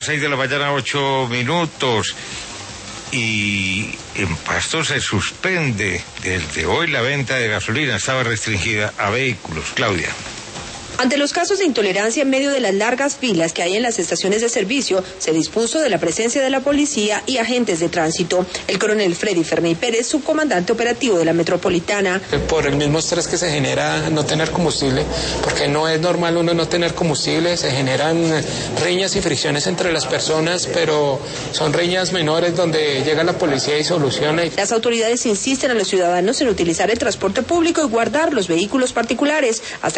6 de la mañana, 8 minutos. Y en Pasto se suspende desde hoy la venta de gasolina. Estaba restringida a vehículos. Claudia. Ante los casos de intolerancia en medio de las largas filas que hay en las estaciones de servicio, se dispuso de la presencia de la policía y agentes de tránsito. El coronel Freddy Ferney Pérez, subcomandante operativo de la Metropolitana. Por el mismo estrés que se genera no tener combustible, porque no es normal uno no tener combustible, se generan riñas y fricciones entre las personas, pero son riñas menores donde llega la policía y soluciona. Las autoridades insisten a los ciudadanos en utilizar el transporte público y guardar los vehículos particulares hasta